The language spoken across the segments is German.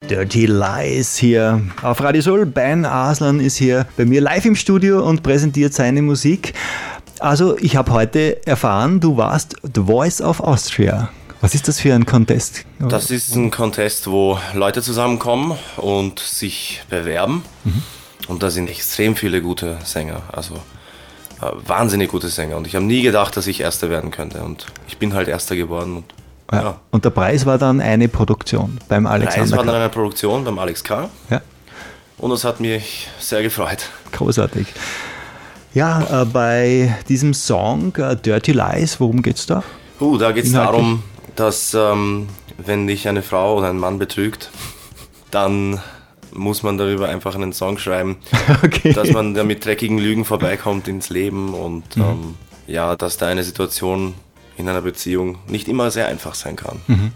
Dirty Lies hier auf Radio Soul. Ben Aslan ist hier bei mir live im Studio und präsentiert seine Musik. Also ich habe heute erfahren, du warst The Voice of Austria. Was ist das für ein Contest? Das ist ein Contest, wo Leute zusammenkommen und sich bewerben. Und da sind extrem viele gute Sänger, also wahnsinnig gute Sänger. Und ich habe nie gedacht, dass ich Erster werden könnte. Und ich bin halt Erster geworden. Und, ja. Und der Preis war dann eine Produktion beim Alexander K. Der Preis war dann eine Produktion beim Alex K. Ja. Und das hat mich sehr gefreut. Großartig. Ja, bei diesem Song Dirty Lies, worum geht's da? Da geht es darum, dass wenn dich eine Frau oder ein Mann betrügt, dann muss man darüber einfach einen Song schreiben, okay, dass man da mit dreckigen Lügen vorbeikommt ins Leben und ja, dass da eine Situation in einer Beziehung nicht immer sehr einfach sein kann.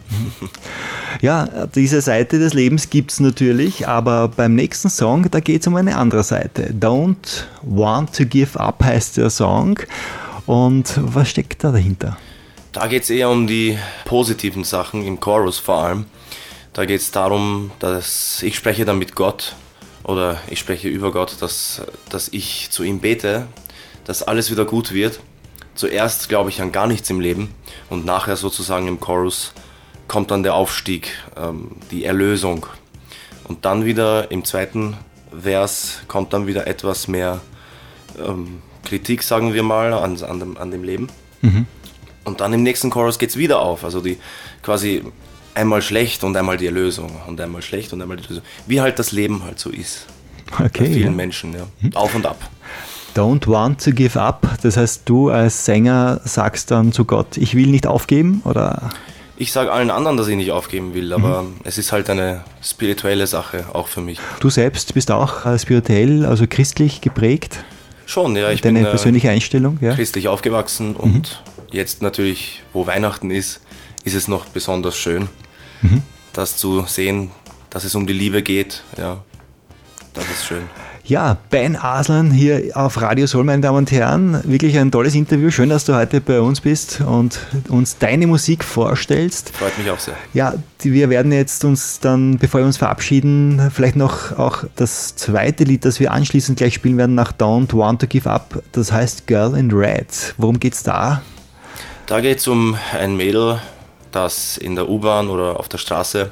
Ja, diese Seite des Lebens gibt es natürlich, aber beim nächsten Song, da geht es um eine andere Seite. Don't Want to Give Up heißt der Song. Und was steckt da dahinter? Da geht es eher um die positiven Sachen, im Chorus vor allem. Da geht es darum, dass ich spreche dann mit Gott oder ich spreche über Gott, dass ich zu ihm bete, dass alles wieder gut wird. Zuerst glaube ich an gar nichts im Leben und nachher sozusagen im Chorus kommt dann der Aufstieg, die Erlösung. Und dann wieder im zweiten Vers kommt dann wieder etwas mehr Kritik, sagen wir mal, an dem Leben. Und dann im nächsten Chorus geht es wieder auf, also die quasi einmal schlecht und einmal die Erlösung und einmal schlecht und einmal die Erlösung. Wie halt das Leben halt so ist. Okay, bei vielen Menschen, ja. Auf und ab. Don't want to give up, das heißt, du als Sänger sagst dann zu Gott, ich will nicht aufgeben, oder? Ich sage allen anderen, dass ich nicht aufgeben will, aber es ist halt eine spirituelle Sache, auch für mich. Du selbst bist auch spirituell, also christlich geprägt? Schon, ja. Ich Deine bin persönliche Einstellung? Ja? Christlich aufgewachsen und jetzt natürlich, wo Weihnachten ist es noch besonders schön, das zu sehen, dass es um die Liebe geht. Ja, das ist schön. Ja, Ben Aslan hier auf Radio Soul, meine Damen und Herren. Wirklich ein tolles Interview. Schön, dass du heute bei uns bist und uns deine Musik vorstellst. Freut mich auch sehr. Ja, wir werden jetzt uns dann, bevor wir uns verabschieden, vielleicht noch auch das zweite Lied, das wir anschließend gleich spielen werden, nach Don't Want to Give Up. Das heißt Girl in Red. Worum geht's da? Da geht es um ein Mädel, das in der U-Bahn oder auf der Straße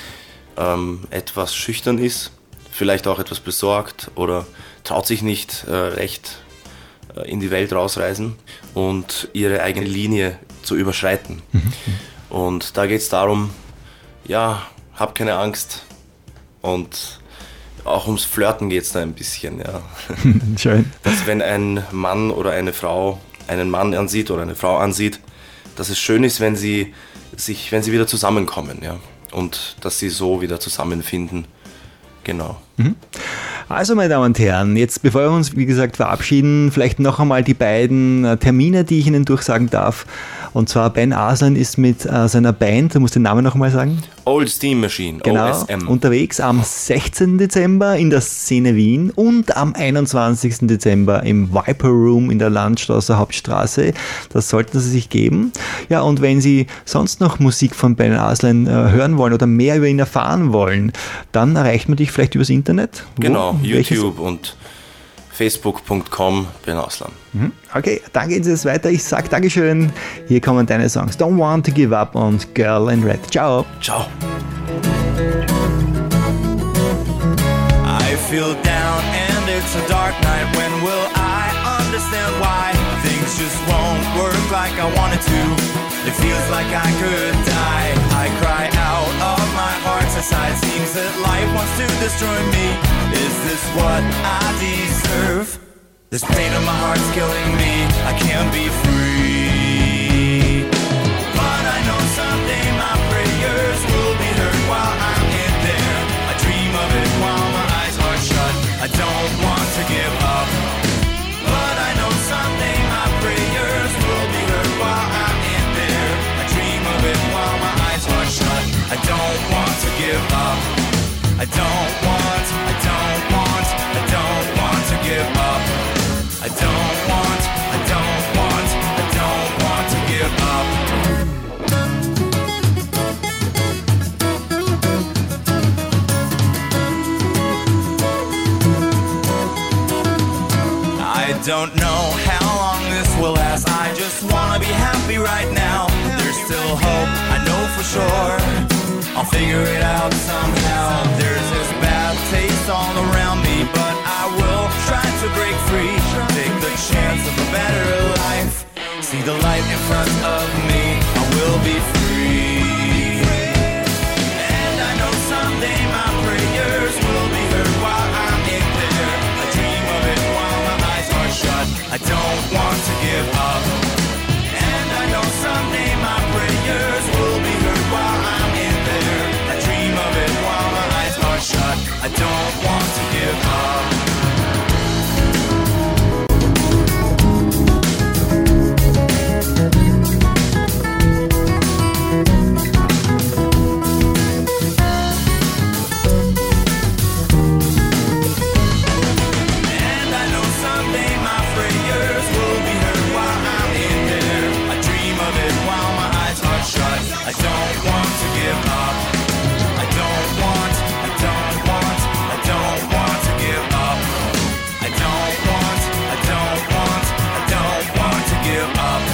etwas schüchtern ist, vielleicht auch etwas besorgt oder traut sich nicht recht in die Welt rausreisen und ihre eigene Linie zu überschreiten. Und da geht es darum, ja, hab keine Angst und auch ums Flirten geht es da ein bisschen. Ja. Schön. Dass wenn ein Mann oder eine Frau einen Mann ansieht oder eine Frau ansieht, dass es schön ist, wenn sie wieder zusammenkommen, ja, und dass sie so wieder zusammenfinden. Genau. Also, meine Damen und Herren, jetzt bevor wir uns, wie gesagt, verabschieden, vielleicht noch einmal die beiden Termine, die ich Ihnen durchsagen darf. Und zwar Ben Aslan ist mit seiner Band, du musst den Namen noch einmal sagen. Old Steam Machine, genau, OSM. Unterwegs am 16. Dezember in der Szene Wien und am 21. Dezember im Viper Room in der Landstrasser Hauptstraße. Das sollten Sie sich geben. Ja, und wenn Sie sonst noch Musik von Ben Aslan hören wollen oder mehr über ihn erfahren wollen, dann erreicht man dich vielleicht übers Internet. Genau, YouTube und facebook.com Ben Aslan. Okay, dann geht es weiter. Ich sage Dankeschön. Hier kommen deine Songs Don't Want to Give Up und Girl in Red. Ciao. Ciao. I feel down and it's a dark night. When will I understand why things just won't work like I wanted to? It feels like I could die. I cry out of my heart's aside. Seems that life wants to destroy me. Is this what I deserve? This pain in my heart's killing me. I can't be free. But I know someday my prayers will be heard while I'm in there. I dream of it while my eyes are shut. I don't want to give up. But I know someday my prayers will be heard while I'm in there. I dream of it while my eyes are shut. I don't want to give up. I don't want to give up. I don't want to give up. don't know how long this will last. I just wanna be happy right now. There's still hope, I know for sure. I'll figure it out somehow. There's this bad taste all around me, but I will try to break free. Take the chance of a better life. See the light in front of me, I will be free. And I know someday my prayers will be heard while I'm in there. I dream of it while my eyes are shut. I don't want to give up. And I know someday my prayers will be heard while I'm in there. I dream of it while my eyes are shut. I don't want to give up. I don't want to give up. I don't want to give up. I don't want to give up.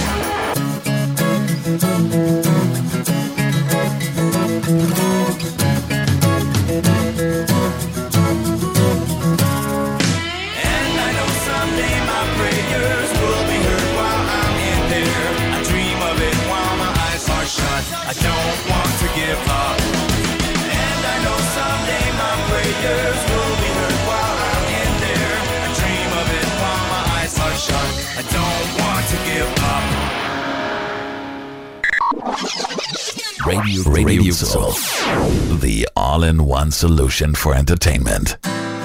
And I know someday my prayers will be heard while I'm in there. I dream of it while my eyes are shut. I don't want to give up. And I know someday my prayers will be heard while I'm in there. I dream of it while my eyes are shut. I don't want to give up. Radio Soul, the all-in-one solution for entertainment.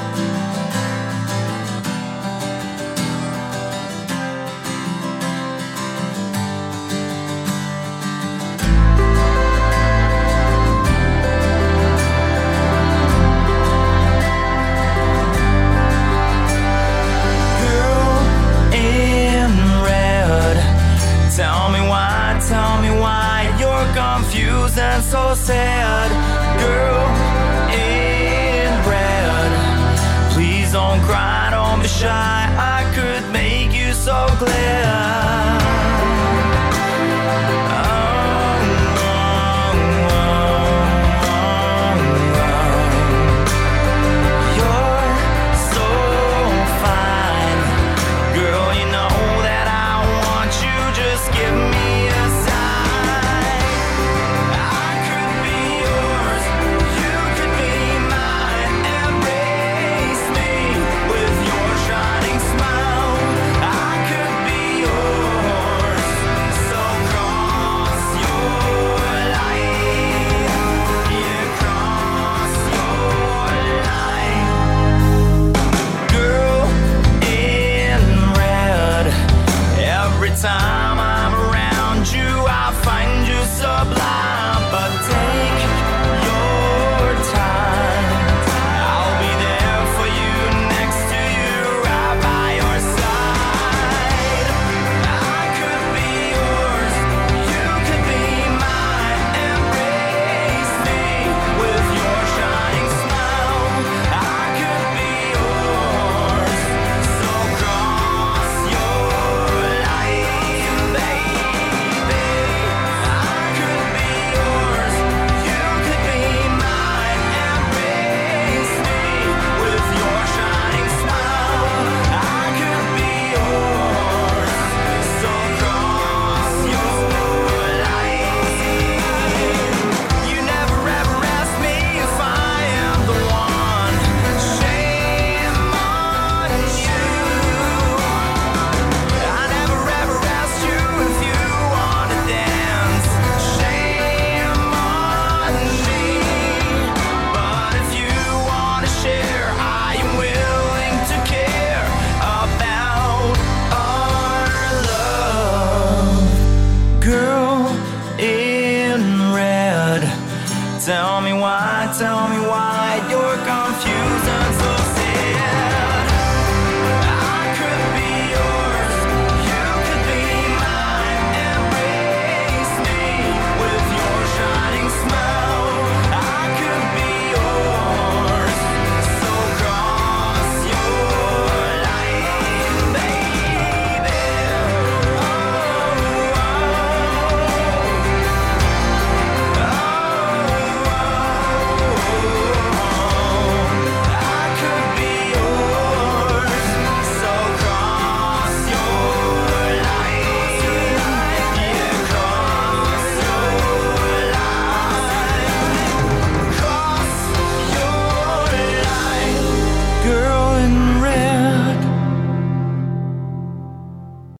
And so sad, girl in red. Please don't cry, don't be shy.